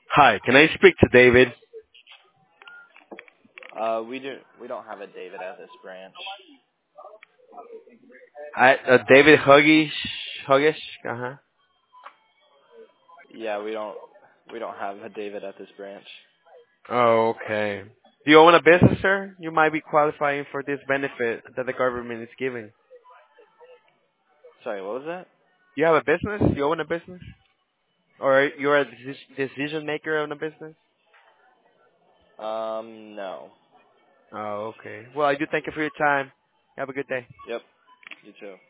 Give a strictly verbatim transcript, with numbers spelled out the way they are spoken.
Hi, can I speak to David? Uh, we do. We don't have a David at this branch. I, uh, David Huggish, Huggish, uh-huh. Yeah, we don't. We don't have a David at this branch. Oh, okay. Do you own a business, sir? You might be qualifying for this benefit that the government is giving. Sorry, what was that? You have a business? You own a business? Or you're a deci- decision maker on a business? Um, no. Oh, okay. Well, I do thank you for your time. Have a good day. Yep. You too.